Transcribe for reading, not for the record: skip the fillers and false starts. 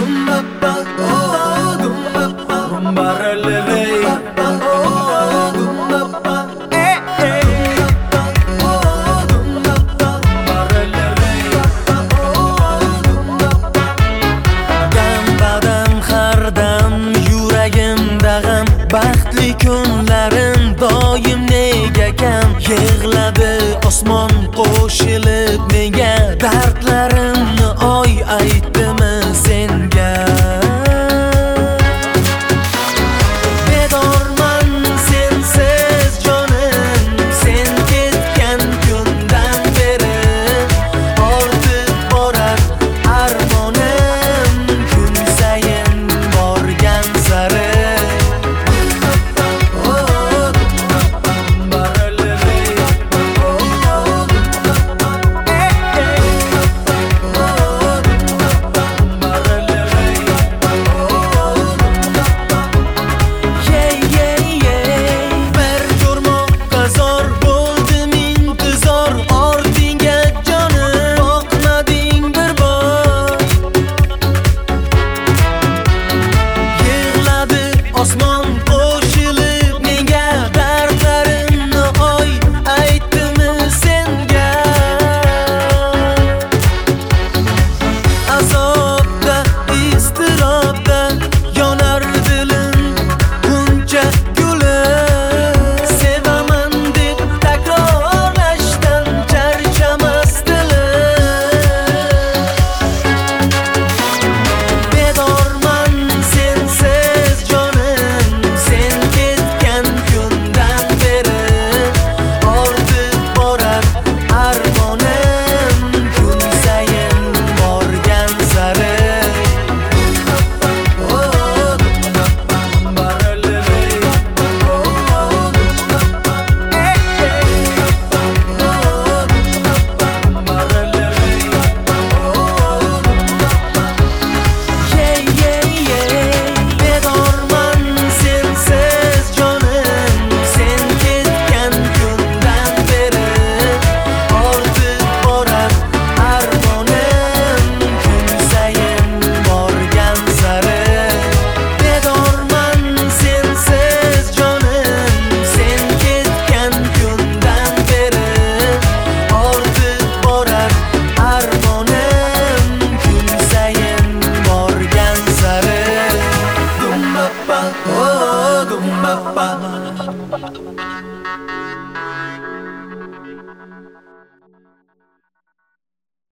Baxtli kunlarim doim nega kam yig'ladi osmon qo'shilib menga dardlarimni oy aytdimi senga bedorman sensiz jonim sen ketgan kundan beri ortib borar armonim kun sayin borgan sari Osmon qo'shilib menga dardlarimni oy aytdimi senga azobda iztirobda yonar dilim buncha gulib sevaman deb takrorlashdan charchamas dilim bedorman sensiz jonim sen ketgan kundan beri ortib borar armonim kun sayin borgan sari bedorman sensiz jonim sen ketgan kundan beri ortib borar armonim kun sayin borgan sari bedorman sensiz jonim sen ketgan kundan beri ortib borar